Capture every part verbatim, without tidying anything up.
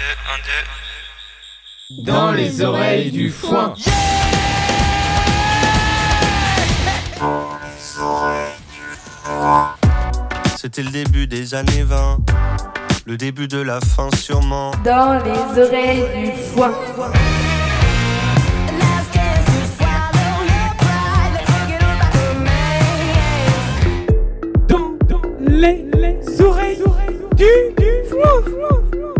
un, deux. Dans les oreilles du foin. Yeah. C'était le début des années vingt, le début de la fin sûrement. Dans les oreilles du foin. Les, les oreilles du, du foin.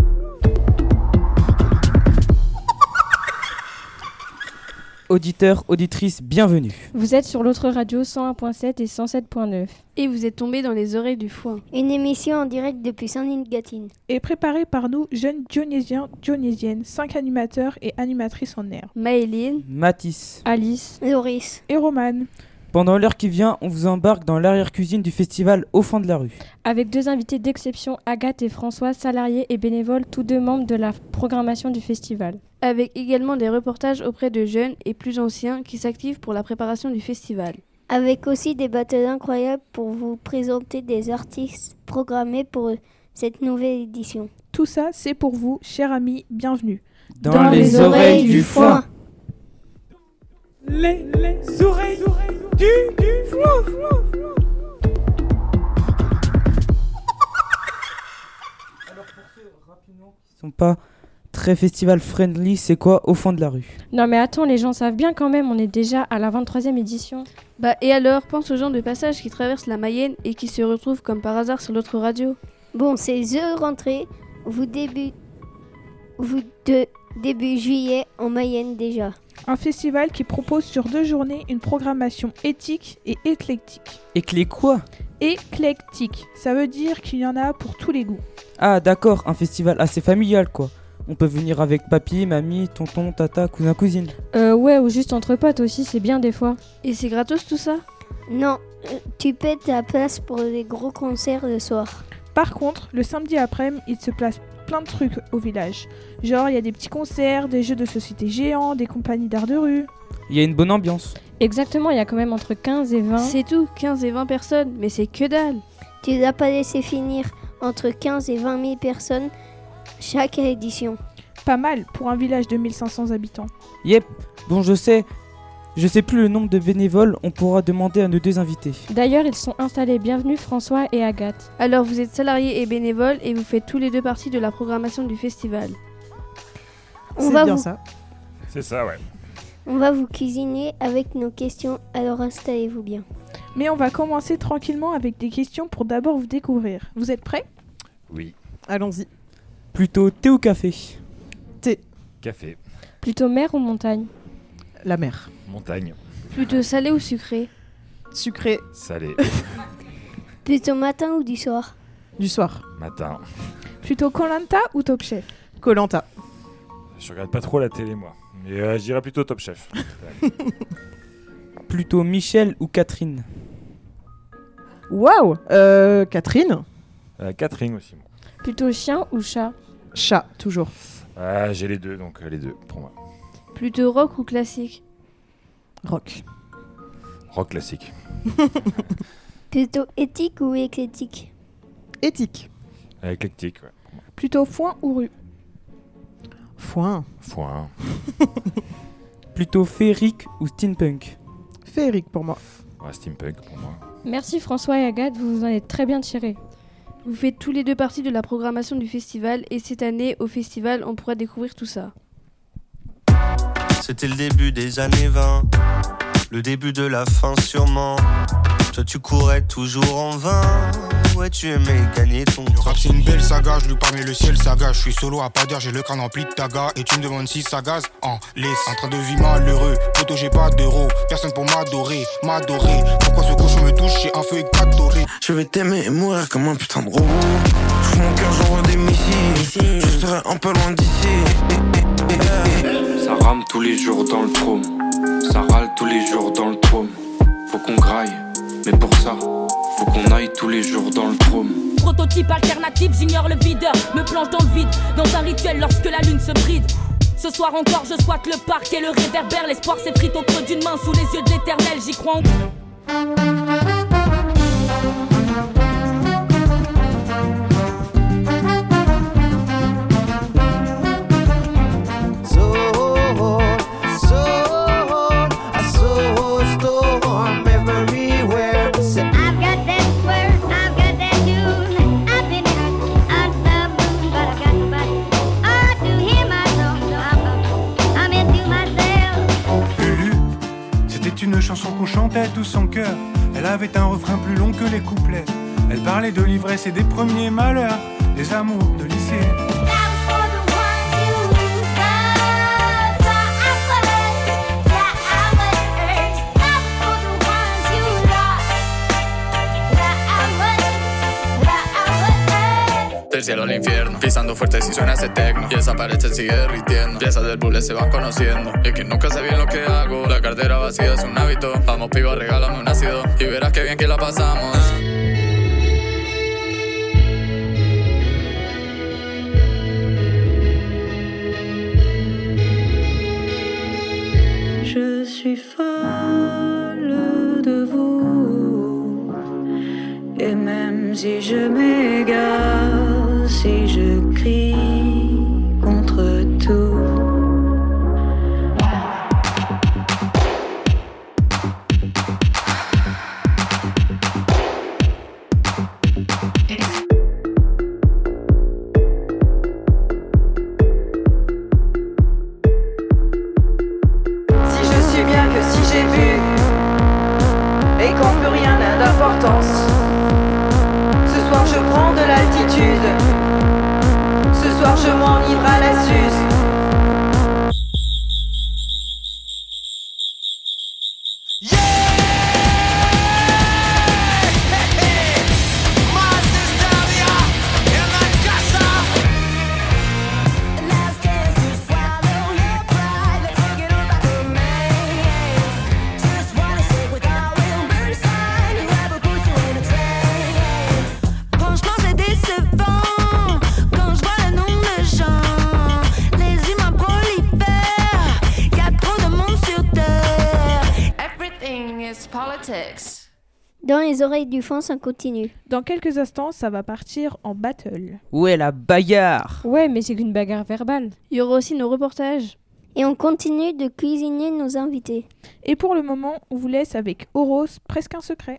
Auditeurs, auditrices, bienvenue. Vous êtes sur l'autre radio cent un point sept et cent sept point neuf. Et vous êtes tombés dans les oreilles du foin. Une émission en direct depuis Saint-Denis-de-Gâtine. Et préparée par nous, jeunes dionysiens, dionysiennes, cinq animateurs et animatrices en air. Maëline, Mathis, Alice, Loris et Romane. Pendant l'heure qui vient, on vous embarque dans l'arrière-cuisine du festival Au fond de la rue. Avec deux invités d'exception, Agathe et François, salariés et bénévoles, tous deux membres de la programmation du festival. Avec également des reportages auprès de jeunes et plus anciens qui s'activent pour la préparation du festival. Avec aussi des battles incroyables pour vous présenter des artistes programmés pour cette nouvelle édition. Tout ça, c'est pour vous, chers amis, bienvenue. Dans, dans les, les oreilles du foin. Les, les oreilles du, du foin. Alors pour ceux rapidement qui sont pas très festival friendly, c'est quoi Au fond de la rue? Non mais attends, les gens savent bien quand même, on est déjà à la vingt-troisième édition. Bah et alors, pense aux gens de passage qui traversent la Mayenne et qui se retrouvent comme par hasard sur l'autre radio. Bon, c'est The Rentrée, vous début... vous de début juillet en Mayenne déjà. Un festival qui propose sur deux journées une programmation éthique et éclectique. Éclé quoi? Éclectique, ça veut dire qu'il y en a pour tous les goûts. Ah d'accord, un festival assez familial quoi. On peut venir avec papy, mamie, tonton, tata, cousin, cousine. Euh ouais, ou juste entre potes aussi, c'est bien des fois. Et c'est gratos tout ça? Non, euh, tu paies ta place pour les gros concerts le soir. Par contre, le samedi après-midi, il se place plein de trucs au village. Genre, il y a des petits concerts, des jeux de société géants, des compagnies d'art de rue. Il y a une bonne ambiance. Exactement, il y a quand même entre quinze et vingt. C'est tout, quinze et vingt personnes, mais c'est que dalle. Tu n'as pas laissé finir entre quinze et vingt mille personnes chaque édition. Pas mal pour un village de mille cinq cents habitants. Yep, bon je sais, je sais plus le nombre de bénévoles, on pourra demander à nos deux invités. D'ailleurs, ils sont installés, bienvenue François et Agathe. Alors vous êtes salariés et bénévoles et vous faites tous les deux partie de la programmation du festival. On C'est va bien vous... ça. C'est ça, ouais. On va vous cuisiner avec nos questions, alors installez-vous bien. Mais on va commencer tranquillement avec des questions pour d'abord vous découvrir. Vous êtes prêts? Oui. Allons-y. Plutôt thé ou café? Thé. Café. Plutôt mer ou montagne? La mer. Montagne. Plutôt salé ou sucré? Sucré. Salé. Plutôt matin ou du soir? Du soir. Matin. Plutôt Koh-Lanta ou Top Chef? Koh-Lanta. Je regarde pas trop la télé moi, mais euh, je dirais plutôt Top Chef. Plutôt Michel ou Catherine? Waouh, euh, Catherine. Euh, Catherine aussi. Moi. Plutôt chien ou chat? Chat, toujours. Ah, j'ai les deux, donc euh, les deux pour moi. Plutôt rock ou classique? Rock. Rock classique. Plutôt éthique ou éclectique? Éthique. Euh, éclectique, ouais. Pour moi. Plutôt foin ou rue? Foin. Foin. Plutôt féerique ou steampunk? Féerique pour moi. Ouais, steampunk pour moi. Merci François et Agathe, vous vous en êtes très bien tirés. Vous faites tous les deux partie de la programmation du festival et cette année, au festival, on pourra découvrir tout ça. C'était le début des années vingt, le début de la fin sûrement. Toi tu courais toujours en vain, ouais tu aimais gagner ton temps. Le rap c'est une belle saga, je lui parle le ciel saga. Je suis solo à pas dire, j'ai le crâne rempli de taga. Et tu me demandes si ça gaze, en laisse. En train de vivre malheureux, poto j'ai pas d'euros. Personne pour m'adorer, m'adorer. Pourquoi ce cochon me touche, j'ai un feu éclatoré. Je vais t'aimer et mourir comme un putain de robot. J'ouvre mon cœur, j'envoie des missiles. Je serai un peu loin d'ici. Ça rame tous les jours dans le trône. Ça râle tous les jours dans le trône. Faut qu'on graille, mais pour ça, faut qu'on aille tous les jours dans le trône. Prototype alternatif, j'ignore le videur. Me plonge dans le vide, dans un rituel lorsque la lune se bride. Ce soir encore je squatte le parc et le réverbère. L'espoir s'effrite au creux d'une main sous les yeux de l'éternel, j'y crois en... tout son cœur. Elle avait un refrain plus long que les couplets. Elle parlait de l'ivresse et des premiers malheurs, des amours de lycée. Del cielo al infierno, pisando fuerte si suena ese tecno. Y esa pared se sigue derritiendo. Piezas del bullet se van conociendo. Y que nunca sé bien lo que hago. La cartera vacía es un hábito. Vamos piba, regálame un ácido. Y verás que bien que la pasamos. Je suis folle de vous. Et même si je m'égare, si je crie contre tout, si je suis bien que si j'ai bu, et quand plus rien n'a d'importance. Ce soir je prends de l'altitude. Ce soir je m'enivre à la suze. Dans les oreilles du fond, ça continue. Dans quelques instants, ça va partir en battle. Ouais, la bagarre. Ouais, mais c'est qu'une bagarre verbale. Il y aura aussi nos reportages. Et on continue de cuisiner nos invités. Et pour le moment, on vous laisse avec Oros, presque un secret.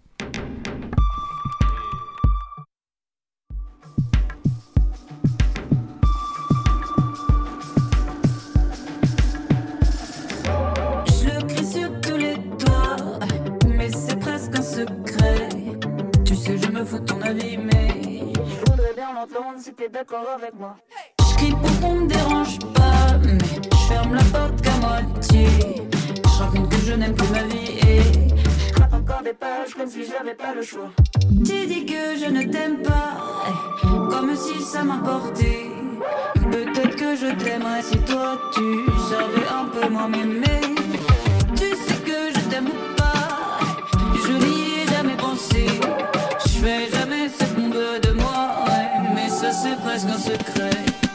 Tu sais, je me fous de ton avis, mais je voudrais bien l'entendre si t'es d'accord avec moi. Je crie pour qu'on me dérange pas, mais je ferme la porte qu'à moitié. Je raconte que je n'aime plus ma vie et je gratte encore des pages comme si j'avais pas le choix. Tu dis que je ne t'aime pas, comme si ça m'importait. Peut-être que je t'aimerais si toi tu savais un peu moins m'aimer. Tu sais que je t'aime pas, je n'y ai jamais pensé. Je fais jamais ce qu'on veut de moi, ouais, mais ça c'est presque un secret.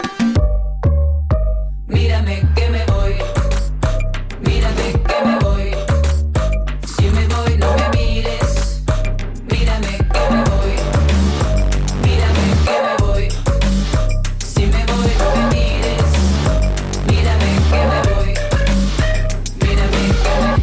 Mírame que me voy, mírame que me voy. Si me voy no me mires, mírame que me voy, mírame que me voy. Si me voy no me mires, mírame que me voy, mírame que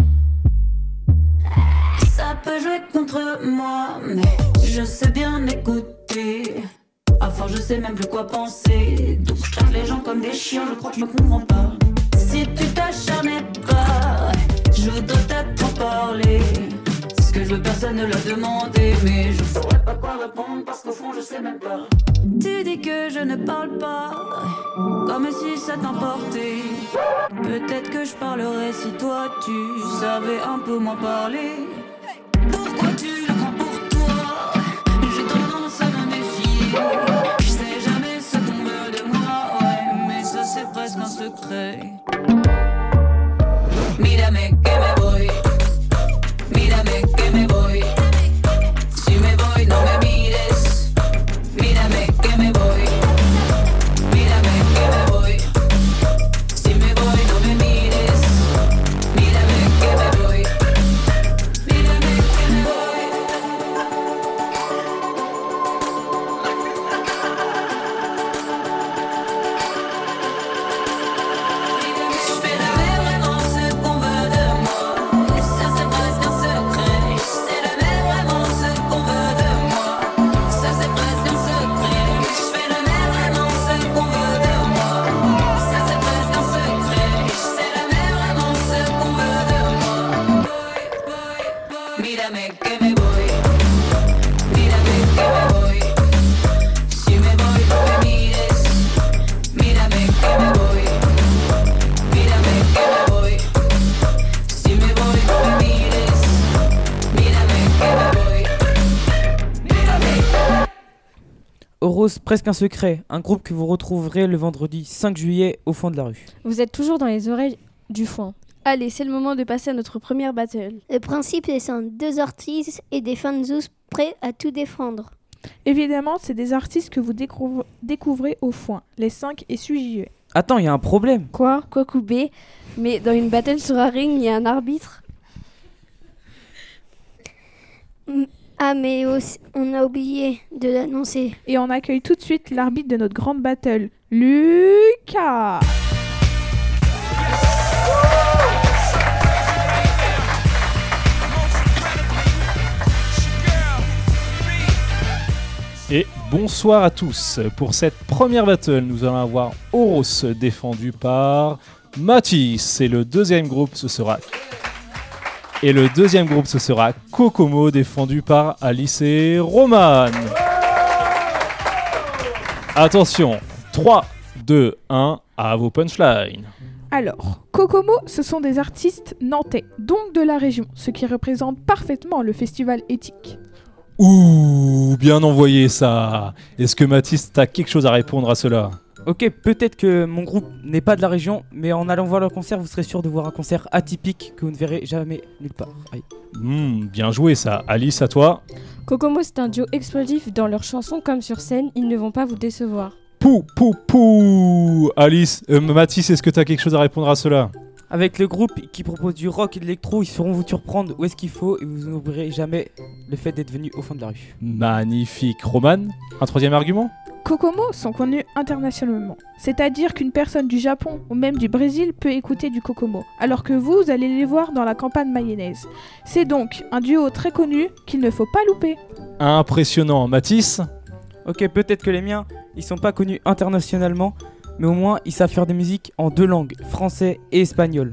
me. Ça peut jouer contre moi, mais je sais bien m'écouter. À force je sais même plus quoi penser. Donc je traite les gens comme des chiens, je crois que je me comprends pas. Si tu t'acharnais pas, je voudrais peut-être en parler. Ce que je veux personne ne l'a demandé, mais je saurais pas quoi répondre parce qu'au fond je sais même pas. Tu dis que je ne parle pas, comme si ça t'emportait. Peut-être que je parlerais si toi tu savais un peu moins parler. Pourquoi tu le prends pour toi? J'ai tendance à me méfier. Je sais jamais ce qu'on veut de moi, ouais, mais ça c'est presque un secret. Mírame que me voy, mírame que me voy. Si me voy no me mires, mírame que me voy, mírame que me voy. Si me voy no me mires, mírame que me voy. propose Presque un secret, un groupe que vous retrouverez le vendredi cinq juillet au fond de la rue. Vous êtes toujours dans les oreilles du foin. Allez, c'est le moment de passer à notre première battle. Le principe est simple, deux artistes et des fans prêts à tout défendre. Évidemment, c'est des artistes que vous découvre- découvrez au foin, les cinq et six juillet. Attends, il y a un problème. Quoi Quoi couper? Mais dans une battle sur un ring, il y a un arbitre. Ah, mais aussi, on a oublié de l'annoncer. Et on accueille tout de suite l'arbitre de notre grande battle, Lucas. Et bonsoir à tous. Pour cette première battle, nous allons avoir Oros défendu par Mathis. Et le deuxième groupe, ce sera... Et le deuxième groupe, ce sera Kokomo défendu par Alice et Roman. Attention, trois, deux, un, à vos punchlines. Alors, Kokomo, ce sont des artistes nantais, donc de la région, ce qui représente parfaitement le festival éthique. Ouh, bien envoyé ça. Est-ce que Mathis, t'as quelque chose à répondre à cela ? Ok, peut-être que mon groupe n'est pas de la région, mais en allant voir leur concert, vous serez sûr de voir un concert atypique que vous ne verrez jamais nulle part. Aïe. Mmh, bien joué ça. Alice, à toi. Kokomo, c'est un duo explosif. Dans leurs chansons comme sur scène, ils ne vont pas vous décevoir. Pou, pou, pou. Alice, euh, Mathis, est-ce que t'as quelque chose à répondre à cela ? Avec le groupe qui propose du rock et de l'électro, ils sauront vous surprendre où est-ce qu'il faut et vous n'oublierez jamais le fait d'être venu au fond de la rue. Magnifique. Roman, un troisième argument ? Kokomo sont connus internationalement, c'est-à-dire qu'une personne du Japon ou même du Brésil peut écouter du Kokomo, alors que vous allez les voir dans la campagne mayonnaise. C'est donc un duo très connu qu'il ne faut pas louper. Impressionnant. Mathis ? Ok, peut-être que les miens, ils sont pas connus internationalement, mais au moins ils savent faire des musiques en deux langues, français et espagnol.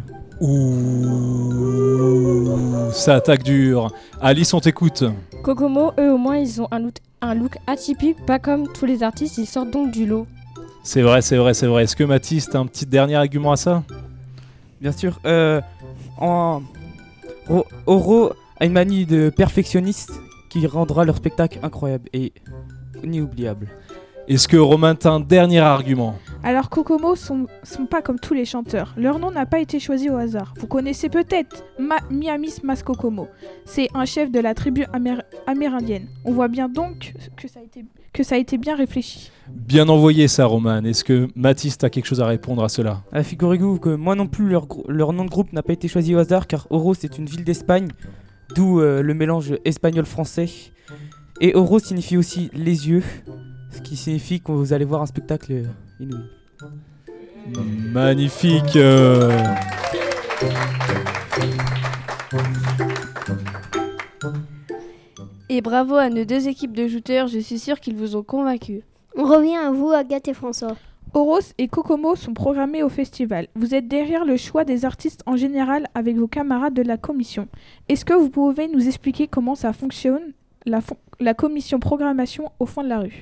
Ouh, ça attaque dur. Alice, on t'écoute. Kokomo, eux au moins, ils ont un look, un look atypique, pas comme tous les artistes, ils sortent donc du lot. C'est vrai, c'est vrai, c'est vrai. Est-ce que Mathis, t'as un petit dernier argument à ça ? Bien sûr, euh, en... Ro- Oro a une manie de perfectionniste qui rendra leur spectacle incroyable et inoubliable. Est-ce que Romain, t'as un dernier argument ? Alors Kokomo sont, sont pas comme tous les chanteurs. Leur nom n'a pas été choisi au hasard. Vous connaissez peut-être Ma- Miamis Mas Kokomo. C'est un chef de la tribu amér- amérindienne. On voit bien donc que ça a été, que ça a été bien réfléchi. Bien envoyé ça, Roman. Est-ce que Mathis, t'as quelque chose à répondre à cela ? Ah, figurez-vous que moi non plus, leur, gro- leur nom de groupe n'a pas été choisi au hasard car Oro c'est une ville d'Espagne, d'où euh, le mélange espagnol-français. Et Oro signifie aussi les yeux, ce qui signifie que vous allez voir un spectacle inouï. Magnifique. euh. Et bravo à nos deux équipes de shooters, je suis sûre qu'ils vous ont convaincus. On revient à vous, Agathe et François. Oros et Kokomo sont programmés au festival. Vous êtes derrière le choix des artistes en général avec vos camarades de la commission. Est-ce que vous pouvez nous expliquer comment ça fonctionne, la, fon- la commission programmation au fond de la rue ?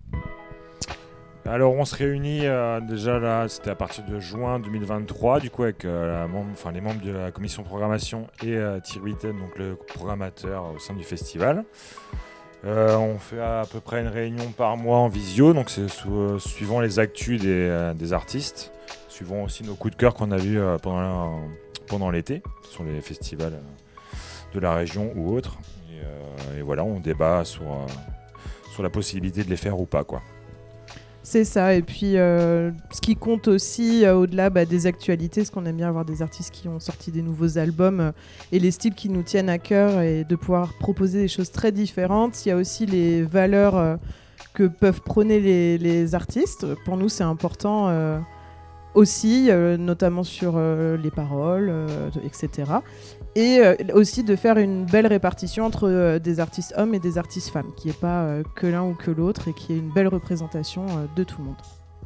Alors on se réunit euh, déjà là, c'était à partir de juin deux mille vingt-trois, du coup avec euh, la membre, enfin, les membres de la commission programmation et euh, Thierry Witten, donc le programmateur au sein du festival. Euh, on fait à peu près une réunion par mois en visio, donc c'est sou- euh, suivant les actus des, euh, des artistes, suivant aussi nos coups de cœur qu'on a vus euh, pendant, la- pendant l'été sur les festivals euh, de la région ou autres. Et, euh, et voilà, on débat sur, euh, sur la possibilité de les faire ou pas, quoi. C'est ça, et puis euh, ce qui compte aussi euh, au-delà bah, des actualités, parce qu'on aime bien avoir des artistes qui ont sorti des nouveaux albums euh, et les styles qui nous tiennent à cœur et de pouvoir proposer des choses très différentes. Il y a aussi les valeurs euh, que peuvent prôner les, les artistes. Pour nous, c'est important euh, aussi, euh, notamment sur euh, les paroles, euh, et cetera. Et euh, aussi de faire une belle répartition entre euh, des artistes hommes et des artistes femmes, qu'il n'y ait pas euh, que l'un ou que l'autre et qu'il y ait une belle représentation euh, de tout le monde.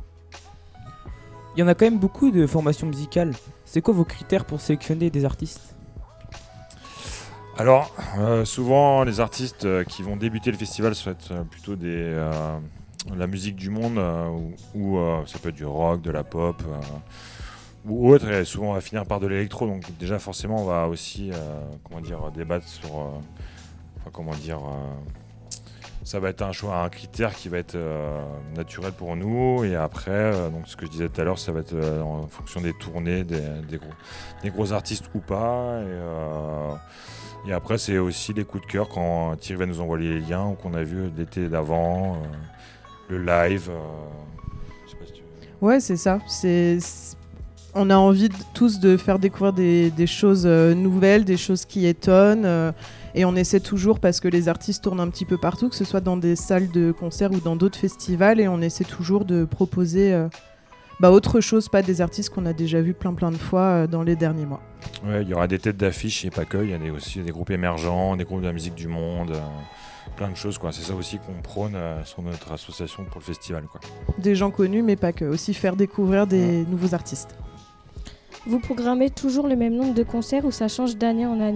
Il y en a quand même beaucoup de formations musicales. C'est quoi vos critères pour sélectionner des artistes ? Alors, euh, souvent, les artistes euh, qui vont débuter le festival souhaitent euh, plutôt des, euh, la musique du monde, euh, ou, ou euh, ça peut être du rock, de la pop, euh, ou autre, et souvent on va finir par de l'électro, donc déjà forcément on va aussi euh, comment dire, débattre sur, euh, enfin, comment dire, euh, ça va être un choix, un critère qui va être euh, naturel pour nous. Et après, euh, donc ce que je disais tout à l'heure, ça va être euh, en fonction des tournées, des, des, gros, des gros artistes ou pas. Et, euh, et après, c'est aussi les coups de cœur quand Thierry va nous envoyer les liens ou qu'on a vu l'été d'avant, euh, le live. Euh, je sais pas si tu veux... Ouais, c'est ça. C'est... On a envie de, tous de faire découvrir des, des choses euh, nouvelles, des choses qui étonnent. Euh, et on essaie toujours, parce que les artistes tournent un petit peu partout, que ce soit dans des salles de concert ou dans d'autres festivals. Et on essaie toujours de proposer euh, bah, autre chose, pas des artistes qu'on a déjà vus plein plein de fois euh, dans les derniers mois. Ouais, il y aura des têtes d'affiche et pas que. Il y a des, aussi des groupes émergents, des groupes de la musique du monde. Euh, plein de choses, quoi. C'est ça aussi qu'on prône euh, sur notre association pour le festival, quoi. Des gens connus, mais pas que. Aussi faire découvrir des ouais. nouveaux artistes. Vous programmez toujours le même nombre de concerts ou ça change d'année en année ?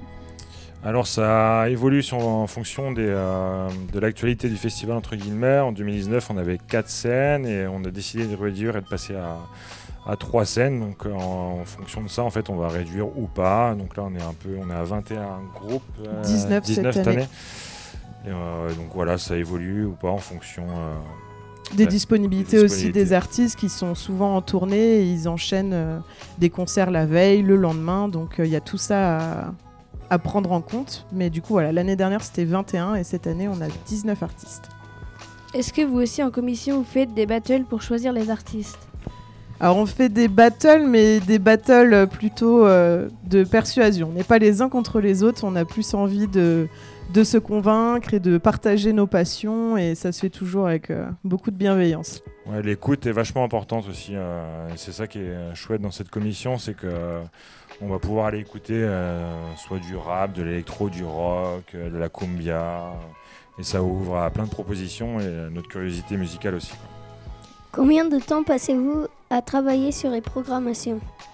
Alors ça évolue sur, en fonction des, euh, de l'actualité du festival, entre guillemets. En deux mille dix-neuf, on avait quatre scènes et on a décidé de réduire et de passer à, à trois scènes. Donc en, en fonction de ça, en fait, on va réduire ou pas. Donc là, on est un peu, on est à vingt et un groupes. Euh, dix-neuf, dix-neuf cette année. année. Et, euh, donc voilà, ça évolue ou pas en fonction... Euh, Des disponibilités, des disponibilités aussi des artistes qui sont souvent en tournée et ils enchaînent euh, des concerts la veille, le lendemain, donc il euh, y a tout ça à, à prendre en compte. Mais du coup, voilà, l'année dernière c'était vingt et un et cette année on a dix-neuf artistes. Est-ce que vous aussi en commission vous faites des battles pour choisir les artistes ? Alors on fait des battles, mais des battles plutôt euh, de persuasion. On n'est pas les uns contre les autres, on a plus envie de... de se convaincre et de partager nos passions, et ça se fait toujours avec euh, beaucoup de bienveillance. Ouais, l'écoute est vachement importante aussi, euh, et c'est ça qui est chouette dans cette commission, c'est que euh, on va pouvoir aller écouter euh, soit du rap, de l'électro, du rock, euh, de la cumbia, et ça ouvre à plein de propositions et euh, notre curiosité musicale aussi. Combien de temps passez-vous à travailler sur les programmations ?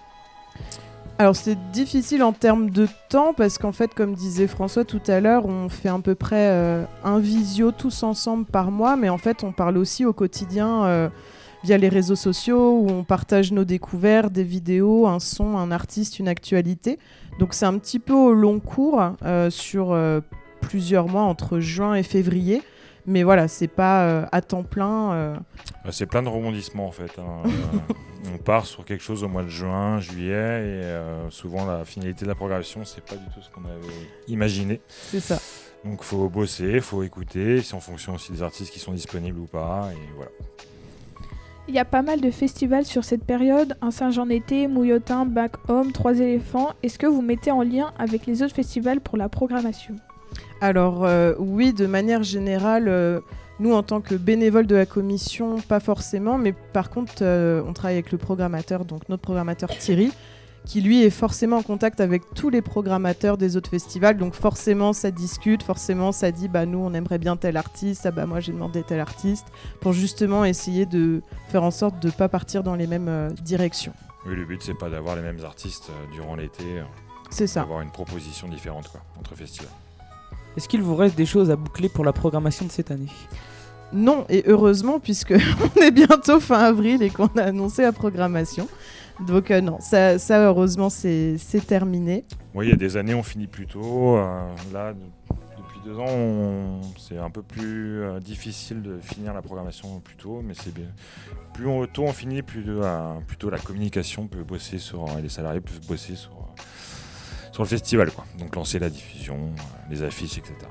Alors c'est difficile en termes de temps parce qu'en fait, comme disait François tout à l'heure, on fait à peu près euh, un visio tous ensemble par mois, mais en fait on parle aussi au quotidien euh, via les réseaux sociaux où on partage nos découvertes, des vidéos, un son, un artiste, une actualité. Donc c'est un petit peu au long cours euh, sur euh, plusieurs mois entre juin et février. Mais voilà, c'est pas euh, à temps plein. Euh... C'est plein de rebondissements en fait. Hein. euh, on part sur quelque chose au mois de juin, juillet, et euh, souvent la finalité de la programmation, c'est pas du tout ce qu'on avait imaginé. C'est ça. Donc faut bosser, il faut écouter, c'est en fonction aussi des artistes qui sont disponibles ou pas, et voilà. Il y a pas mal de festivals sur cette période, un Saint-Jean-Été, Mouillotin, Bac Homme, Trois éléphants. Est-ce que vous mettez en lien avec les autres festivals pour la programmation ? Alors euh, oui, de manière générale, euh, nous en tant que bénévoles de la commission, pas forcément, mais par contre euh, on travaille avec le programmateur, donc notre programmateur Thierry, qui lui est forcément en contact avec tous les programmateurs des autres festivals, donc forcément ça discute, forcément ça dit bah nous on aimerait bien tel artiste, ah bah moi j'ai demandé tel artiste, pour justement essayer de faire en sorte de ne pas partir dans les mêmes euh, directions. Oui, le but c'est pas d'avoir les mêmes artistes euh, durant l'été, euh, c'est ça. D'avoir une proposition différente quoi, entre festivals. Est-ce qu'il vous reste des choses à boucler pour la programmation de cette année ? Non, et heureusement, puisque on est bientôt fin avril et qu'on a annoncé la programmation. Donc euh, non, ça, ça heureusement, c'est, c'est terminé. Oui, il y a des années, on finit plus tôt. Euh, là, de, depuis deux ans, on, c'est un peu plus euh, difficile de finir la programmation plus tôt, mais c'est bien. Plus on, tôt on finit, plus de, euh, plutôt la communication peut bosser sur... Euh, les salariés peuvent bosser sur... Euh, sur le festival, quoi. Donc lancer la diffusion, euh, les affiches, et cetera.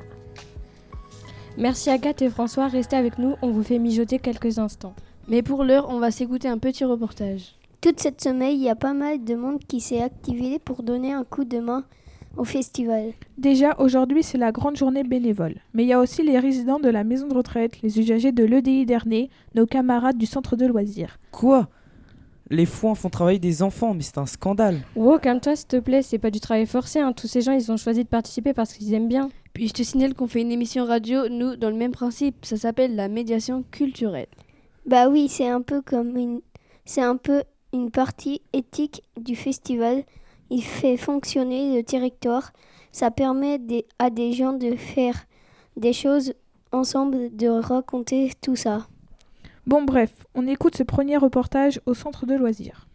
Merci Agathe et François, restez avec nous, on vous fait mijoter quelques instants. Mais pour l'heure, on va s'écouter un petit reportage. Toute cette semaine, il y a pas mal de monde qui s'est activé pour donner un coup de main au festival. Déjà, aujourd'hui, c'est la grande journée bénévole. Mais il y a aussi les résidents de la maison de retraite, les usagers de l'E D I d'Ernée, nos camarades du centre de loisirs. Quoi ? Les foins font travailler des enfants, mais c'est un scandale. Wow, calme-toi s'il te plaît, c'est pas du travail forcé, hein. Tous ces gens, ils ont choisi de participer parce qu'ils aiment bien. Puis je te signale qu'on fait une émission radio, nous, dans le même principe, ça s'appelle la médiation culturelle. Bah oui, c'est un peu comme une... C'est un peu une partie éthique du festival. Il fait fonctionner le territoire. Ça permet des... à des gens de faire des choses ensemble, de raconter tout ça. Bon bref, on écoute ce premier reportage au centre de loisirs.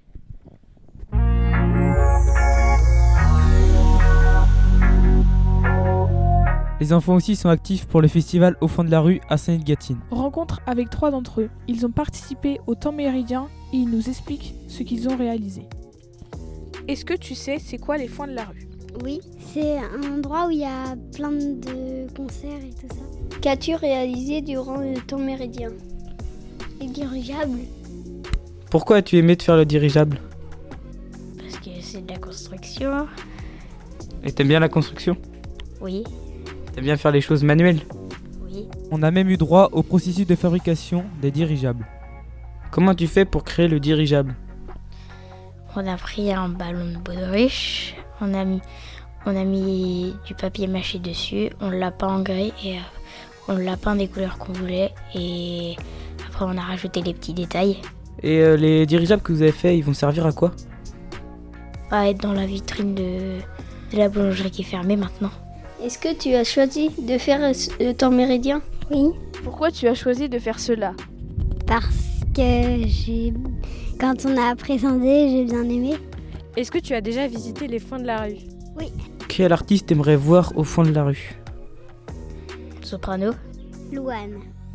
Les enfants aussi sont actifs pour le festival Au fond de la rue à Saint-Gatine. Rencontre avec trois d'entre eux. Ils ont participé au temps méridien et ils nous expliquent ce qu'ils ont réalisé. Est-ce que tu sais c'est quoi les foins de la rue ? Oui, c'est un endroit où il y a plein de concerts et tout ça. Qu'as-tu réalisé durant le temps méridien ? Les dirigeables. Pourquoi as-tu aimé de faire le dirigeable ? Parce que c'est de la construction. Et t'aimes bien la construction ? Oui. T'aimes bien faire les choses manuelles ? Oui. On a même eu droit au processus de fabrication des dirigeables. Comment tu fais pour créer le dirigeable ? On a pris un ballon de baudruche, on a mis, on a mis du papier mâché dessus, on l'a peint en gris et euh, on l'a peint des couleurs qu'on voulait et après on a rajouté les petits détails. Et euh, les dirigeables que vous avez faits, ils vont servir à quoi ? À être dans la vitrine de, de la boulangerie qui est fermée maintenant. Est-ce que tu as choisi de faire le temps méridien ? Oui. Pourquoi tu as choisi de faire cela ? Parce que j'ai... quand on a présenté, j'ai bien aimé. Est-ce que tu as déjà visité les foins de la rue ? Oui. Quel artiste aimerais voir au fond de la rue ? Soprano. Louane.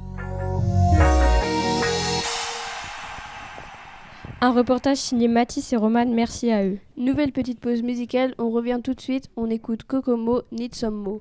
Un reportage signé Mathis et Romane, merci à eux. Nouvelle petite pause musicale, on revient tout de suite, on écoute Kokomo, Need Some Mo.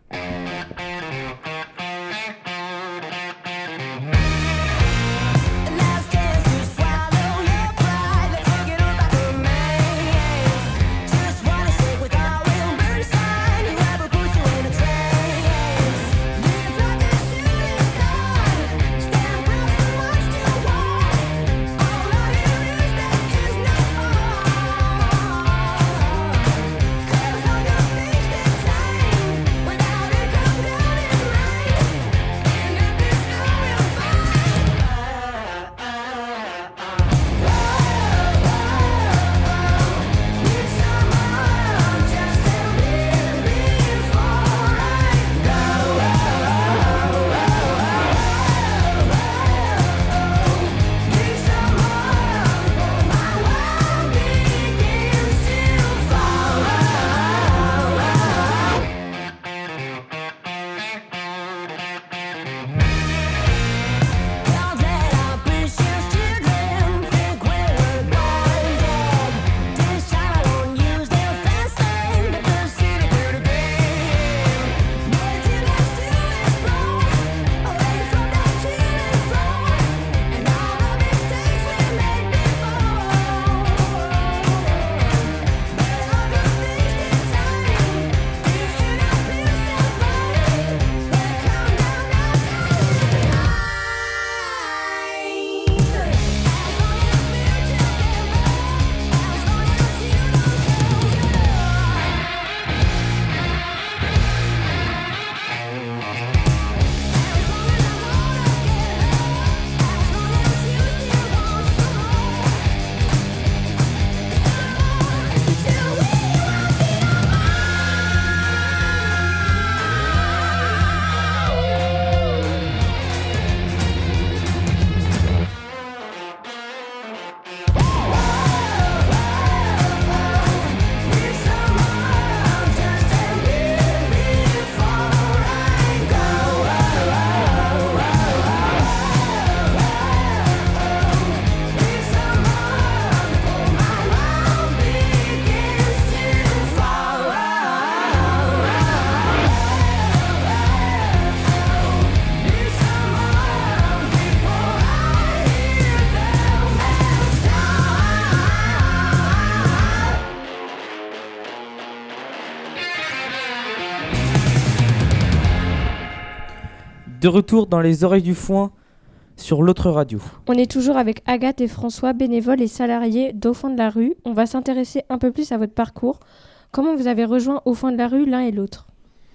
De retour dans les oreilles du foin sur l'autre radio. On est toujours avec Agathe et François, bénévoles et salariés d'Au fond de la rue. On va s'intéresser un peu plus à votre parcours. Comment vous avez rejoint Au fond de la rue l'un et l'autre ?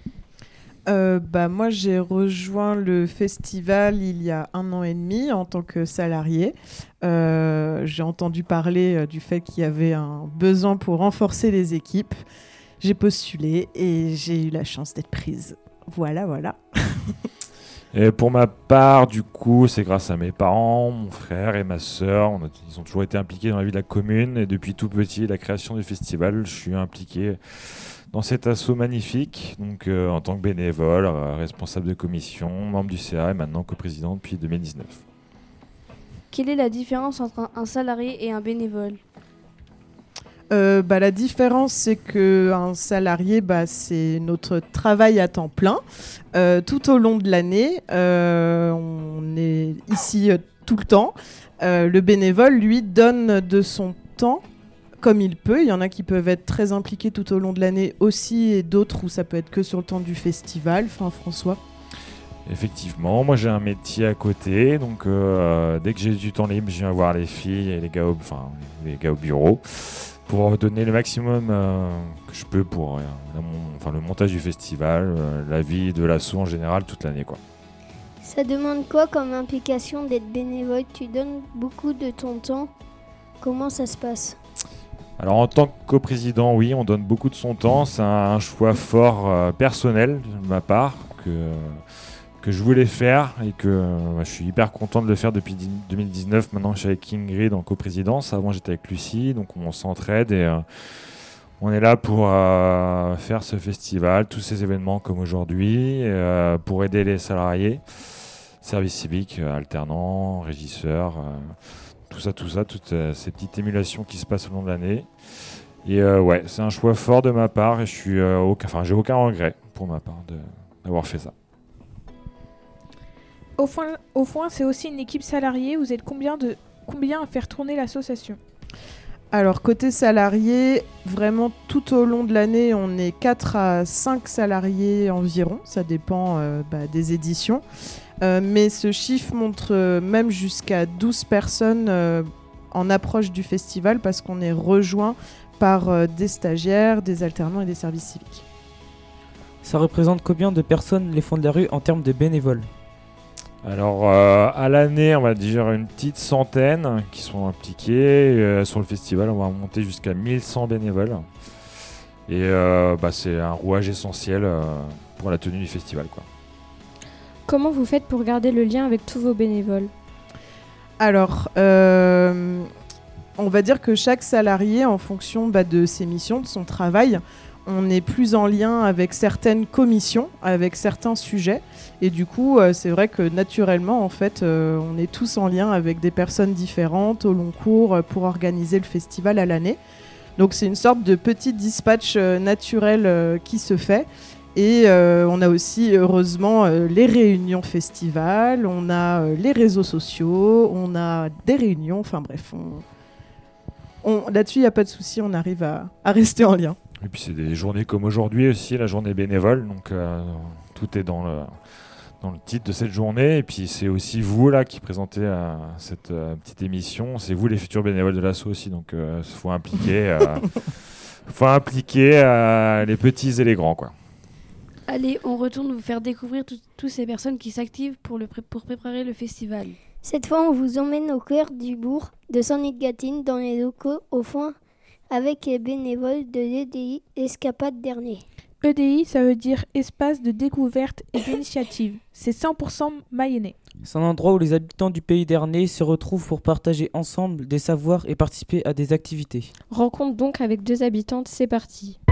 Euh, bah, moi, j'ai rejoint le festival il y a un an et demi en tant que salarié. Euh, j'ai entendu parler euh, du fait qu'il y avait un besoin pour renforcer les équipes. J'ai postulé et j'ai eu la chance d'être prise. Voilà, voilà. Et pour ma part, du coup, c'est grâce à mes parents, mon frère et ma sœur. On a, ils ont toujours été impliqués dans la vie de la commune. Et depuis tout petit, la création du festival, je suis impliqué dans cet assaut magnifique, donc euh, en tant que bénévole, euh, responsable de commission, membre du C A et maintenant coprésident depuis deux mille dix-neuf. Quelle est la différence entre un, un salarié et un bénévole ? Euh, bah, la différence, c'est qu'un salarié, bah, c'est notre travail à temps plein. Euh, tout au long de l'année, euh, on est ici euh, tout le temps. Euh, le bénévole, lui, donne de son temps comme il peut. Il y en a qui peuvent être très impliqués tout au long de l'année aussi, et d'autres où ça peut être que sur le temps du festival. Enfin, François. Effectivement, moi j'ai un métier à côté, donc euh, dès que j'ai du temps libre, je viens voir les filles et les gars au, enfin, les gars au bureau pour donner le maximum euh, que je peux pour euh, la, mon, enfin, le montage du festival, euh, la vie de l'asso en général toute l'année, quoi. Ça demande quoi comme implication d'être bénévole ? Tu donnes beaucoup de ton temps. Comment ça se passe ? Alors en tant que coprésident, oui, on donne beaucoup de son temps. C'est un, un choix fort euh, personnel de ma part que, que je voulais faire et que euh, je suis hyper content de le faire depuis deux mille dix-neuf. Maintenant, je suis avec Ingrid en coprésidence. Avant, j'étais avec Lucie, donc on s'entraide et euh, on est là pour euh, faire ce festival, tous ces événements comme aujourd'hui, euh, pour aider les salariés, service civique, euh, alternants, régisseurs, euh, tout ça, tout ça, toutes euh, ces petites émulations qui se passent au long de l'année. Et euh, ouais, c'est un choix fort de ma part et je suis, euh, aucun, enfin, j'ai aucun regret pour ma part de, d'avoir fait ça. Au foin, au foin, c'est aussi une équipe salariée. Vous êtes combien, de, combien à faire tourner l'association ? Alors, côté salarié, vraiment tout au long de l'année, on est quatre à cinq salariés environ. Ça dépend euh, bah, des éditions. Euh, mais ce chiffre montre euh, même jusqu'à douze personnes euh, en approche du festival parce qu'on est rejoint par euh, des stagiaires, des alternants et des services civiques. Ça représente combien de personnes les Fonds de la Rue en termes de bénévoles ? Alors euh, à l'année, on va dire une petite centaine qui sont impliqués. Euh, sur le festival, on va monter jusqu'à mille cent bénévoles. Et euh, bah, c'est un rouage essentiel euh, pour la tenue du festival, quoi. Comment vous faites pour garder le lien avec tous vos bénévoles ? Alors, euh, on va dire que chaque salarié, en fonction bah, de ses missions, de son travail, on est plus en lien avec certaines commissions, avec certains sujets. Et du coup, euh, c'est vrai que naturellement, en fait, euh, on est tous en lien avec des personnes différentes au long cours euh, pour organiser le festival à l'année. Donc c'est une sorte de petit dispatch euh, naturel euh, qui se fait. Et euh, on a aussi, heureusement, euh, les réunions festival, on a euh, les réseaux sociaux, on a des réunions, enfin bref. On... On... Là-dessus, il n'y a pas de souci, on arrive à, à rester en lien. Et puis c'est des journées comme aujourd'hui aussi, la journée bénévole, donc euh, tout est dans le, dans le titre de cette journée. Et puis c'est aussi vous là qui présentez euh, cette euh, petite émission, c'est vous les futurs bénévoles de l'asso aussi, donc il euh, faut impliquer, euh, faut impliquer euh, les petits et les grands, quoi. Allez, on retourne vous faire découvrir toutes ces personnes qui s'activent pour, le pré- pour préparer le festival. Cette fois, on vous emmène au cœur du bourg de Saint-Nid-de-Gâtine, dans les locaux au foin, avec les bénévoles de l'E D I Escapade Dernier. E D I, ça veut dire espace de découverte et d'initiative. C'est cent pour cent mayennais. C'est un endroit où les habitants du pays d'Ernée se retrouvent pour partager ensemble des savoirs et participer à des activités. Rencontre donc avec deux habitantes, c'est parti.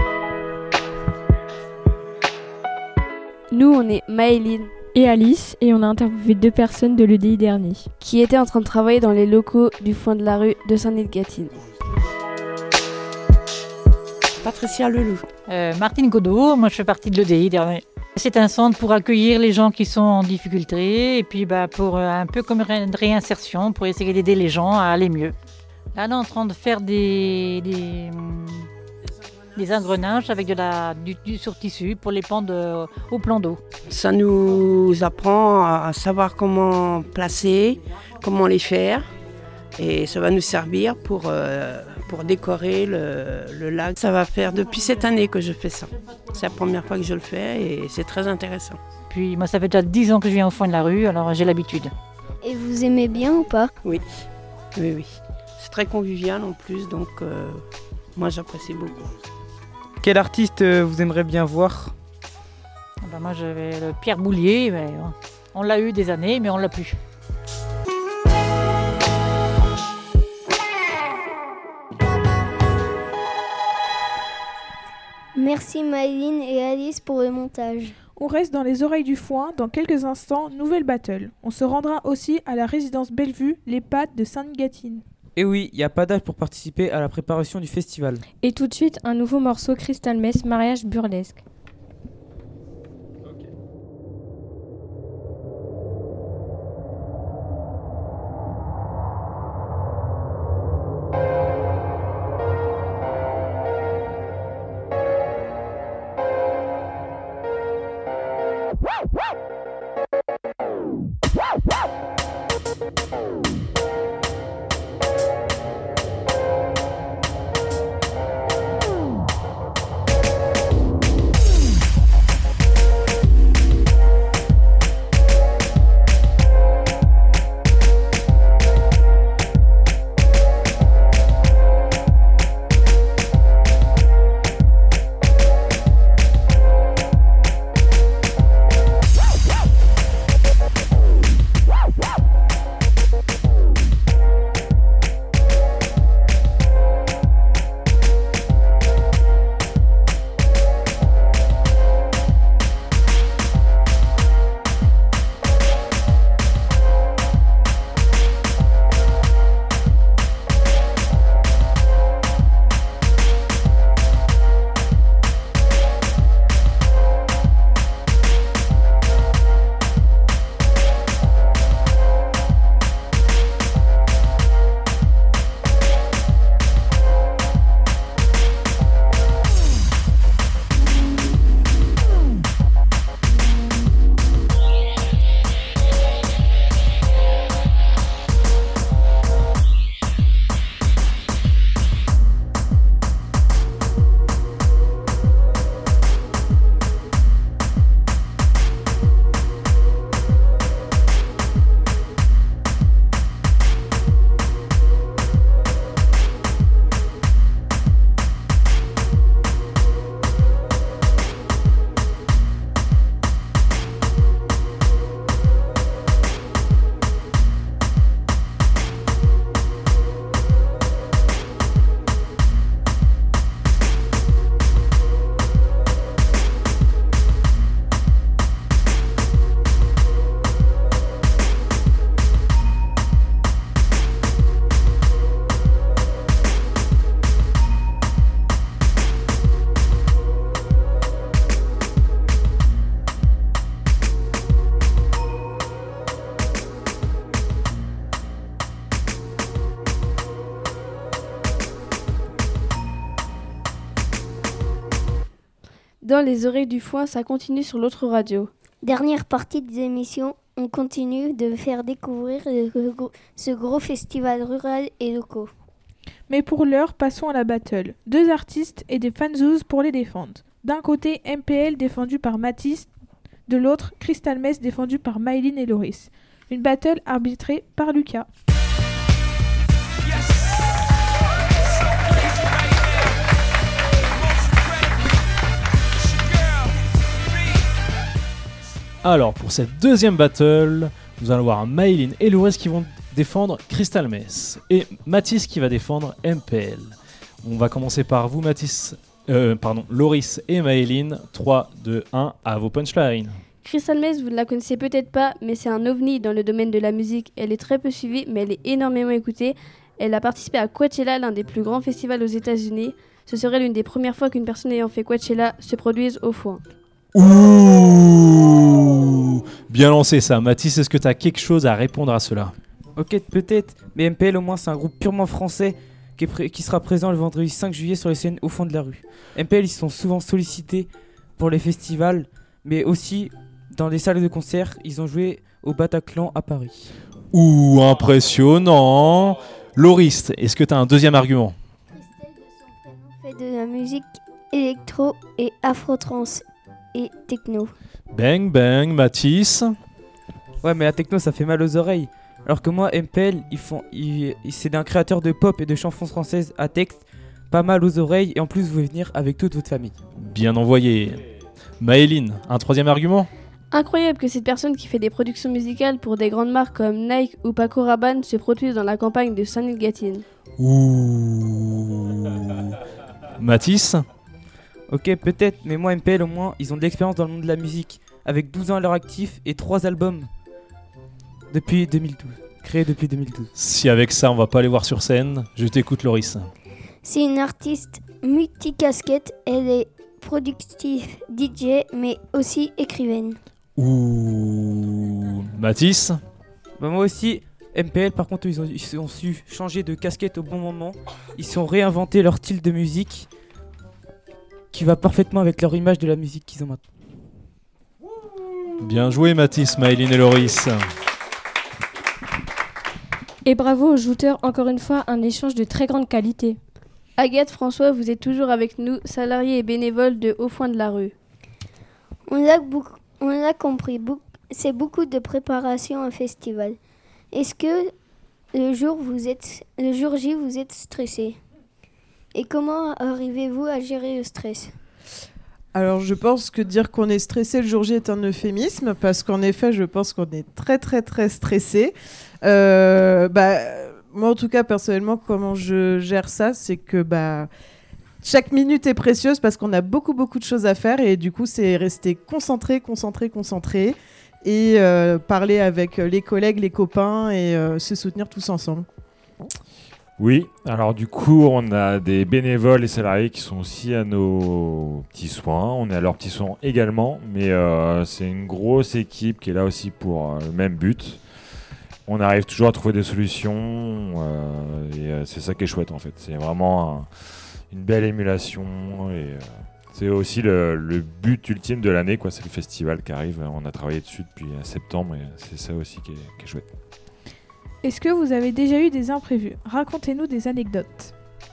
Nous, on est Maëline et Alice, et on a interviewé deux personnes de l'E D I Dernier qui étaient en train de travailler dans les locaux du foin de la rue de Saint-Nid-de-Gâtine. Patricia Leloup. Euh, Martine Godot, moi je fais partie de l'E D I Dernier. C'est un centre pour accueillir les gens qui sont en difficulté et puis bah, pour euh, un peu comme une réinsertion, pour essayer d'aider les gens à aller mieux. Là, on est en train de faire des, des, des engrenages avec de la, du, du sur-tissu pour les pendre euh, au plan d'eau. Ça nous apprend à savoir comment placer, comment les faire. Et ça va nous servir pour, euh, pour décorer le, le lac. Ça va faire depuis cette année que je fais ça. C'est la première fois que je le fais et c'est très intéressant. Puis moi, ça fait déjà dix ans que je viens au fond de la rue, alors j'ai l'habitude. Et vous aimez bien ou pas ? Oui, oui, oui. C'est très convivial en plus, donc euh, moi j'apprécie beaucoup. Quel artiste euh, vous aimeriez bien voir ? Ah ben moi, j'avais le Pierre Boulier, mais on l'a eu des années, mais on l'a plus. Merci Maëline et Alice pour le montage. On reste dans les oreilles du foin. Dans quelques instants, nouvelle battle. On se rendra aussi à la résidence Bellevue, les Pâtes de Sainte-Gatine. Et oui, il n'y a pas d'âge pour participer à la préparation du festival. Et tout de suite, un nouveau morceau Crystal Mess, mariage burlesque. Dans les oreilles du foin, ça continue sur l'autre radio. Dernière partie des émissions, on continue de faire découvrir le, ce gros festival rural et locaux. Mais pour l'heure, passons à la battle. Deux artistes et des fanzouz pour les défendre. D'un côté, M P L défendu par Mathis, de l'autre, Crystal Mess défendu par Maëline et Loris. Une battle arbitrée par Lucas. Alors, pour cette deuxième battle, nous allons voir Maëline et Loris qui vont défendre Crystal Mess et Mathis qui va défendre M P L. On va commencer par vous, Mathis, euh, pardon, Loris et Maëline. trois, deux, un, à vos punchlines. Crystal Mess, vous ne la connaissez peut-être pas, mais c'est un ovni dans le domaine de la musique. Elle est très peu suivie, mais elle est énormément écoutée. Elle a participé à Coachella, l'un des plus grands festivals aux États-Unis. Ce serait l'une des premières fois qu'une personne ayant fait Coachella se produise au foin. Ouh, bien lancé ça. Mathis, est-ce que tu as quelque chose à répondre à cela? Ok, peut-être, mais M P L au moins c'est un groupe purement français qui, est pré- qui sera présent le vendredi cinq juillet sur les scènes au fond de la rue. M P L, ils sont souvent sollicités pour les festivals, mais aussi dans les salles de concert. Ils ont joué au Bataclan à Paris. Ouh, impressionnant. Loris, est-ce que tu as un deuxième argument? Fait de la musique électro et afro-trance et techno. Bang bang, Mathis. Ouais, mais la techno ça fait mal aux oreilles. Alors que moi, M P L, ils font, ils, ils, c'est un créateur de pop et de chansons françaises à texte, pas mal aux oreilles, et en plus vous pouvez venir avec toute votre famille. Bien envoyé. Maëline, un troisième argument? Incroyable que cette personne qui fait des productions musicales pour des grandes marques comme Nike ou Paco Rabanne se produise dans la campagne de Sainte-Gatine. Ouh. Mathis? Ok, peut-être, mais moi, M P L, au moins, ils ont de l'expérience dans le monde de la musique, avec douze ans à leur actif et trois albums depuis deux mille douze, créés depuis deux mille douze. Si avec ça, on va pas les voir sur scène, je t'écoute, Loris. C'est une artiste multicasquette. Elle est productive D J, mais aussi écrivaine. Ouh. Mathis. Bah moi aussi, M P L, par contre, ils ont, ils ont su changer de casquette au bon moment. Ils sont réinventé leur style de musique qui va parfaitement avec leur image de la musique qu'ils ont maintenant. Bien joué, Mathis, Maëline et Loris. Et bravo aux jouteurs, encore une fois, un échange de très grande qualité. Agathe, François, vous êtes toujours avec nous, salariés et bénévoles de Au Foin de la Rue. On l'a, beaucoup, on l'a compris, beaucoup, c'est beaucoup de préparation au festival. Est-ce que le jour, vous êtes, le jour J, vous êtes stressé? Et comment arrivez-vous à gérer le stress? Alors je pense que dire qu'on est stressé le jour J est un euphémisme, parce qu'en effet je pense qu'on est très très très stressé. Euh, bah, moi en tout cas personnellement comment je gère ça, c'est que bah, chaque minute est précieuse parce qu'on a beaucoup beaucoup de choses à faire et du coup c'est rester concentré, concentré, concentré et euh, parler avec les collègues, les copains et euh, se soutenir tous ensemble. Oui, alors du coup, on a des bénévoles et salariés qui sont aussi à nos petits soins. On est à leurs petits soins également, mais euh, c'est une grosse équipe qui est là aussi pour euh, le même but. On arrive toujours à trouver des solutions euh, et euh, c'est ça qui est chouette en fait. C'est vraiment un, une belle émulation et euh, c'est aussi le, le but ultime de l'année, quoi. C'est le festival qui arrive. On a travaillé dessus depuis septembre et c'est ça aussi qui est, qui est chouette. Est-ce que vous avez déjà eu des imprévus? Racontez-nous des anecdotes.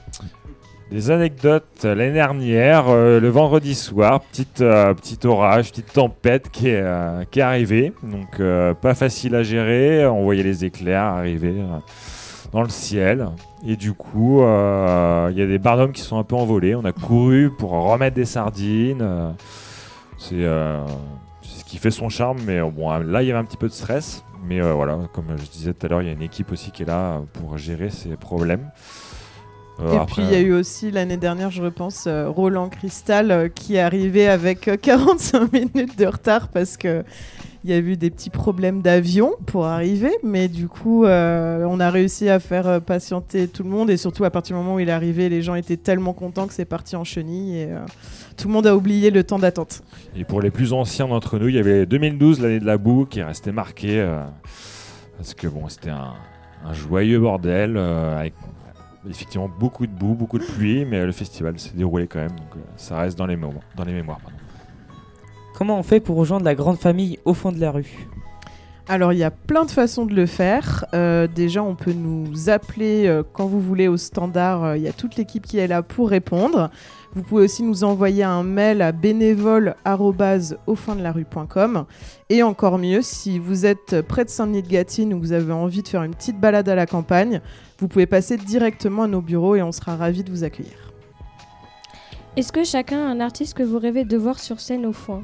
Des anecdotes, l'année dernière, euh, le vendredi soir, petite, euh, petit orage, petite tempête qui est, euh, qui est arrivée. Donc euh, pas facile à gérer, on voyait les éclairs arriver euh, dans le ciel. Et du coup, il euh, y a des barnums qui sont un peu envolés. On a couru pour remettre des sardines. Euh, c'est, euh, c'est ce qui fait son charme, mais bon, là il y avait un petit peu de stress. Mais euh, voilà, comme je disais tout à l'heure, il y a une équipe aussi qui est là pour gérer ces problèmes. Euh, et après... puis il y a eu aussi l'année dernière, je repense, euh, Roland Cristal euh, qui est arrivé avec euh, quarante-cinq minutes de retard parce que il y a eu des petits problèmes d'avion pour arriver, mais du coup euh, on a réussi à faire euh, patienter tout le monde et surtout à partir du moment où il est arrivé, les gens étaient tellement contents que c'est parti en chenille et euh, tout le monde a oublié le temps d'attente. Et pour les plus anciens d'entre nous, il y avait deux mille douze, l'année de la boue, qui est restée marquée euh, parce que bon, c'était un, un joyeux bordel euh, avec effectivement beaucoup de boue, beaucoup de pluie, mais le festival s'est déroulé quand même, donc euh, ça reste dans les, moments, dans les mémoires. Pardon. Comment on fait pour rejoindre la grande famille Au Fond de la Rue? Alors il y a plein de façons de le faire. Euh, déjà on peut nous appeler euh, quand vous voulez au standard, il euh, y a toute l'équipe qui est là pour répondre. Vous pouvez aussi nous envoyer un mail à bénévole arobase au fin de la rue point com. Et encore mieux, si vous êtes près de Saint-Denis-de-Gâtine ou vous avez envie de faire une petite balade à la campagne, vous pouvez passer directement à nos bureaux et on sera ravis de vous accueillir. Est-ce que chacun a un artiste que vous rêvez de voir sur scène au Foin?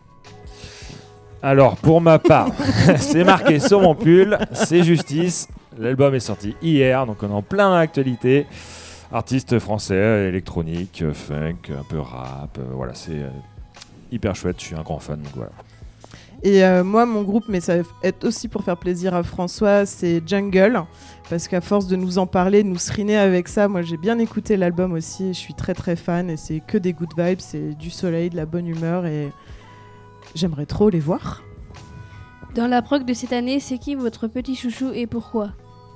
Alors, pour ma part, c'est marqué sur mon pull, c'est Justice. L'album est sorti hier, donc on est en plein actualité. Artiste français, électronique, funk, un peu rap, euh, voilà, c'est euh, hyper chouette, je suis un grand fan, donc voilà. Et euh, moi, mon groupe, mais ça va être aussi pour faire plaisir à François, c'est Jungle, parce qu'à force de nous en parler, de nous seriner avec ça, moi j'ai bien écouté l'album aussi, je suis très très fan, et c'est que des good vibes, c'est du soleil, de la bonne humeur, et j'aimerais trop les voir. Dans la prog de cette année, c'est qui votre petit chouchou et pourquoi?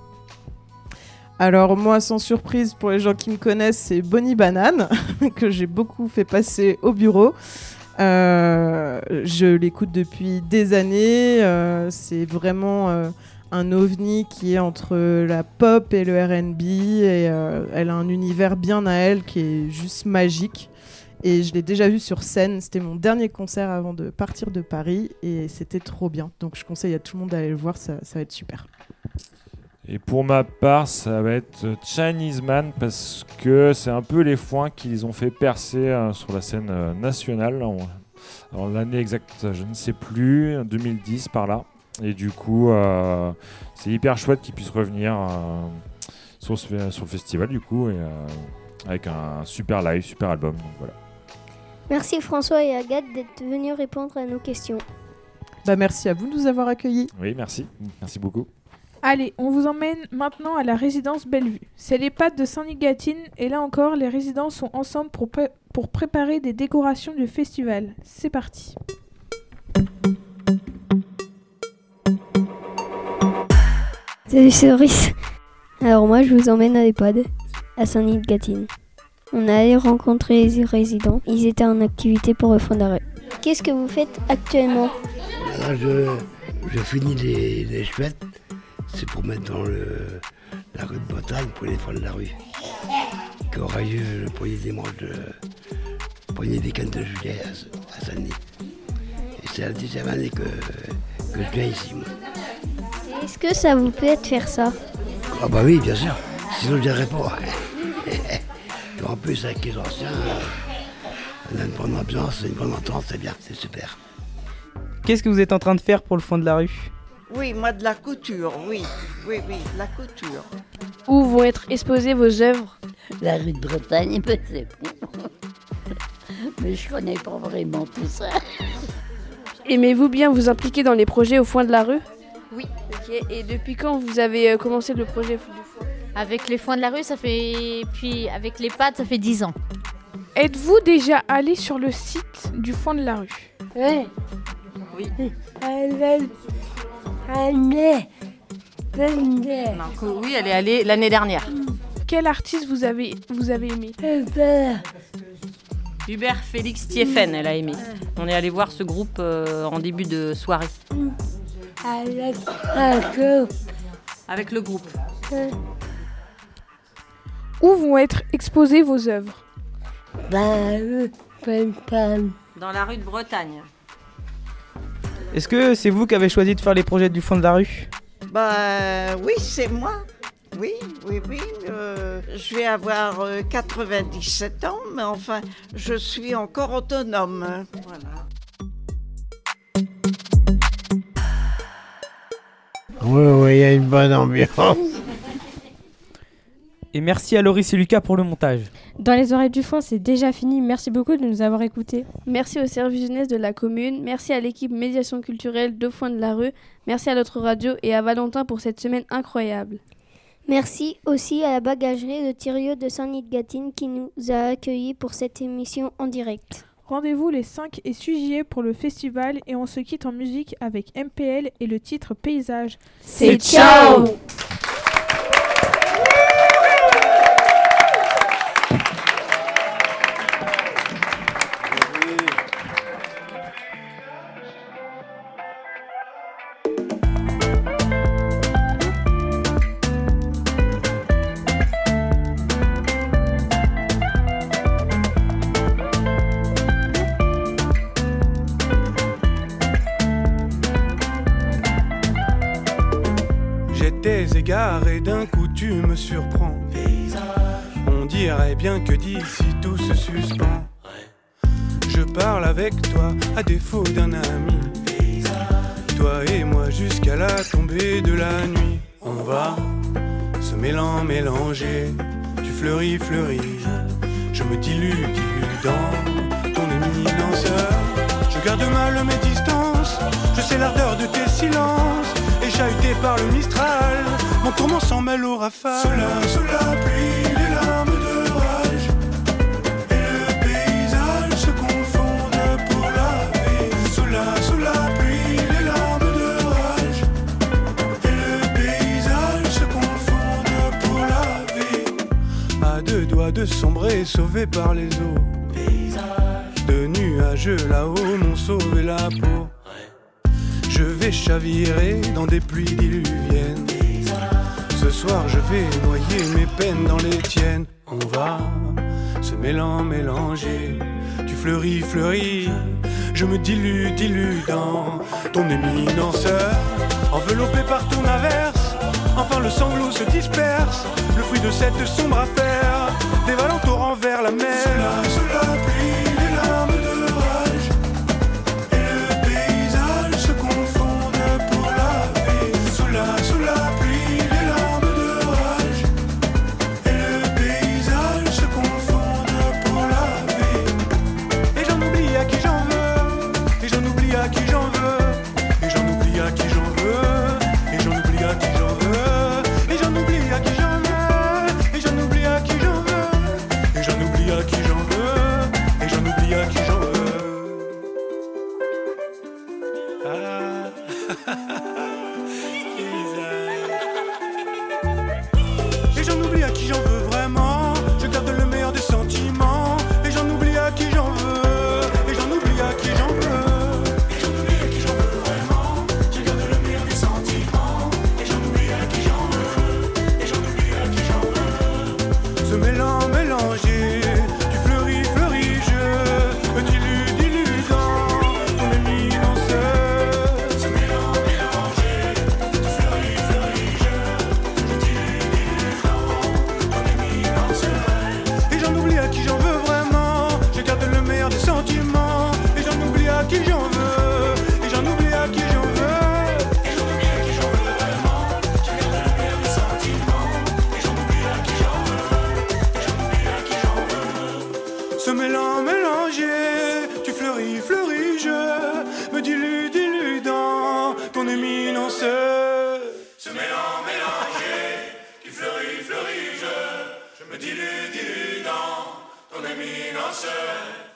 Alors moi, sans surprise, pour les gens qui me connaissent, c'est Bonnie Banane, que j'ai beaucoup fait passer au bureau. Euh, je l'écoute depuis des années. Euh, c'est vraiment euh, un ovni qui est entre la pop et le R and B. Et euh, elle a un univers bien à elle qui est juste magique. Et je l'ai déjà vue sur scène. C'était mon dernier concert avant de partir de Paris. Et c'était trop bien. Donc je conseille à tout le monde d'aller le voir. Ça, ça va être super. Et pour ma part, ça va être Chinese Man parce que c'est un peu les foins qui les ont fait percer euh, sur la scène euh, nationale. On... Alors l'année exacte, je ne sais plus, deux mille dix par là. Et du coup, euh, c'est hyper chouette qu'ils puissent revenir euh, sur, ce, sur le festival du coup, et, euh, avec un super live, super album. Donc voilà. Merci François et Agathe d'être venus répondre à nos questions. Bah, merci à vous de nous avoir accueillis. Oui, merci. Merci beaucoup. Allez, on vous emmène maintenant à la résidence Bellevue. C'est l'EHPAD de Saint-Nigatine et là encore, les résidents sont ensemble pour, pré- pour préparer des décorations du festival. C'est parti. Salut, c'est Doris. Alors moi, je vous emmène à l'EHPAD, à Saint-Nigatine. On a allé rencontrer les résidents. Ils étaient en activité pour le fond d'arrêt. Qu'est-ce que vous faites actuellement? Là, je, je finis les, les chouettes. C'est pour mettre dans le, la rue de Bretagne pour les fonds de la rue. Qui aura lieu le premier dimanche de le premier week-end de juillet à, à Saint-Denis. Et c'est la deuxième année que, que je viens ici, moi. Est-ce que ça vous plaît de faire ça? Ah bah oui, bien sûr. Sinon je dirais pas. Et en plus avec les anciens, on a une bonne ambiance, une bonne entente, c'est bien, c'est super. Qu'est-ce que vous êtes en train de faire pour le fond de la rue? Oui, moi de la couture, oui. Oui, oui, de la couture. Où vont être exposées vos œuvres? La rue de Bretagne, ben c'est bon. Mais je connais pas vraiment tout ça. Aimez-vous bien vous impliquer dans les projets au foin de la rue? Oui. Ok, et depuis quand vous avez euh, commencé le projet du foin? Avec les foins de la rue, ça fait... Puis avec les pâtes, ça fait dix ans. Êtes-vous déjà allé sur le site du foin de la rue? Oui. Oui. Donc, oui, elle est allée l'année dernière. Quel artiste vous avez, vous avez aimé? Hubert Félix Thieffen, elle a aimé. On est allé voir ce groupe euh, en début de soirée. Avec, Avec le groupe. Où vont être exposées vos œuvres? Dans la rue de Bretagne. Est-ce que c'est vous qui avez choisi de faire les projets du fond de la rue? Bah oui, c'est moi. Oui, oui, oui. Euh, je vais avoir euh, quatre-vingt-dix-sept ans, mais enfin, je suis encore autonome. Hein. Voilà. Oui, oui, il y a une bonne ambiance. Et merci à Loris et Lucas pour le montage. Dans les oreilles du foin, c'est déjà fini. Merci beaucoup de nous avoir écoutés. Merci au service jeunesse de la commune. Merci à l'équipe médiation culturelle de Foin de la Rue. Merci à notre radio et à Valentin pour cette semaine incroyable. Merci aussi à la bagagerie de Thirieux de Saint-Nigatine qui nous a accueillis pour cette émission en direct. Rendez-vous les cinq et six juillet pour le festival et on se quitte en musique avec M P L et le titre Paysage. C'est ciao! Et d'un coup tu me surprends. On dirait bien que d'ici tout se suspend. Je parle avec toi à défaut d'un ami. Toi et moi jusqu'à la tombée de la nuit. On va se mêlant, mélanger. Tu fleuris, fleuris. Je me dilue, dilue dans ton éminence. Je garde mal mes distances. Je sais l'ardeur de tes silences. Et chahuté par le Mistral, mon tourment s'en mêle au rafale. Sous la, sous la pluie, les larmes de rage. Et le paysage se confondent pour laver. Sous la, sous la pluie, les larmes de rage. Et le paysage se confondent pour laver. À deux doigts de sombrer, sauvé par les eaux. Paysage. De nuages là-haut m'ont sauvé la peau. Je vais chavirer dans des pluies diluviennes. Ce soir je vais noyer mes peines dans les tiennes. On va se mêlant, mélanger. Tu fleuris, fleuris. Je me dilue, dilue dans ton éminence. Enveloppé par ton averse, enfin le sanglot se disperse. Le fruit de cette sombre affaire, dévalant au torrent vers la mer. Sous la, sous la pluie, les larmes de rage. Et le paysage se confondent pour laver. Sous la, sous la pluie, les larmes de rage. Et le paysage se confondent pour laver. Et j'en dis-le, dis-le dans ton éminence.